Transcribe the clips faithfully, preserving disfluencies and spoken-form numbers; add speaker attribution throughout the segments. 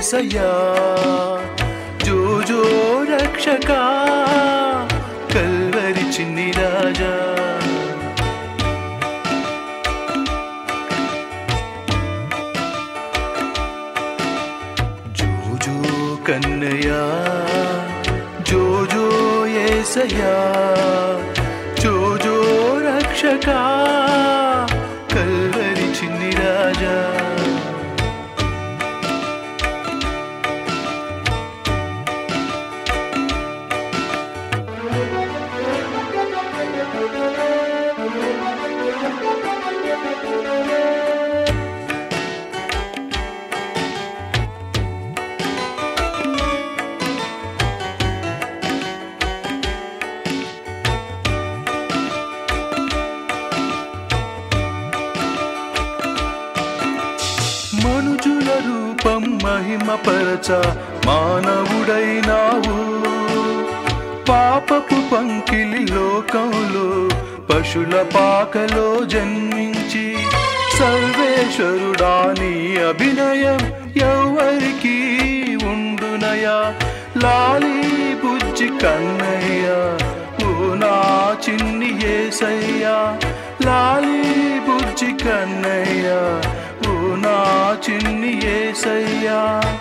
Speaker 1: యేసయ్యా జో జో రక్షకా Calvary చిన్ని రాజా జో జో కన్నయ్యా జో జో యేసయ్యా జో జో రక్షకా Calvary చిన్ని రాజా మనుజుల రూపం మహిమపరచ మానవుడైనావు పాపపు పంకిలి లోకంలో పశుల పాకలో జన్మించి సర్వేశ్వరుడాని అభినయం ఎవరికి ఉండునయా లాలి బుజ్జి కన్నయ్యా ఓ నా చిన్ని యేసయ్యా లాలి బుజ్జి కన్నయ్యా ఓ నా చిన్ని యేసయ్యా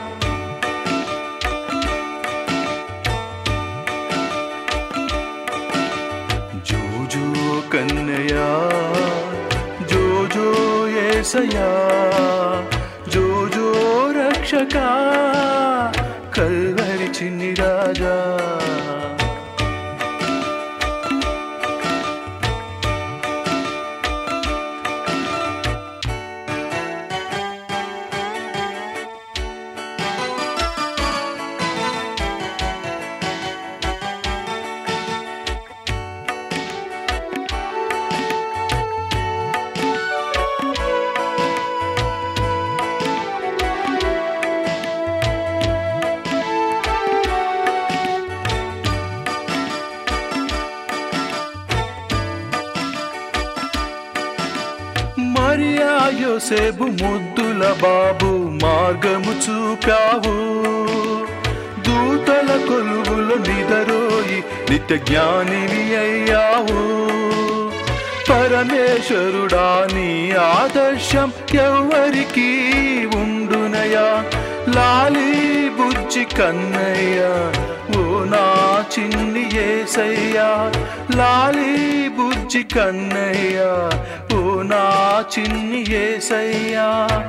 Speaker 1: జో జో కన్నయ్యా జో జో యేసయ్యా జో జో రక్షకా కల్వరి చిన్ని రాజా మరియా యోసేపు ముద్దుల బాబు మార్గము చూపావు దూతల కొలువులో నిదరోయి నిత్య జ్ఞానివి అయ్యావు పరమేశ్వరుడా నీ ఆదర్శం ఎవరికి ఉండునయా లాలి బుజ్జి కన్నయ్యా ఓ నా చిన్ని యేసయ్యా లాలి బుజ్జి కన్నయ్యా ఓ నా చిన్ని యేసయ్యా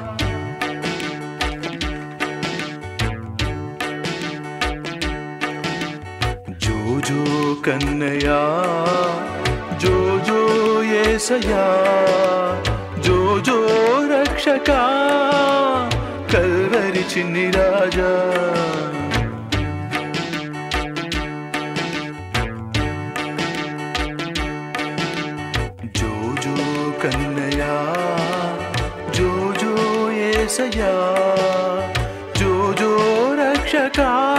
Speaker 1: జో జో కన్నయ్యా జో జో యేసయ్యా జో జో రక్షకా కల్వరి చిన్ని రాజా జో జో కన్నయ్యా జో జో యేసయ్యా జో జో రక్షకా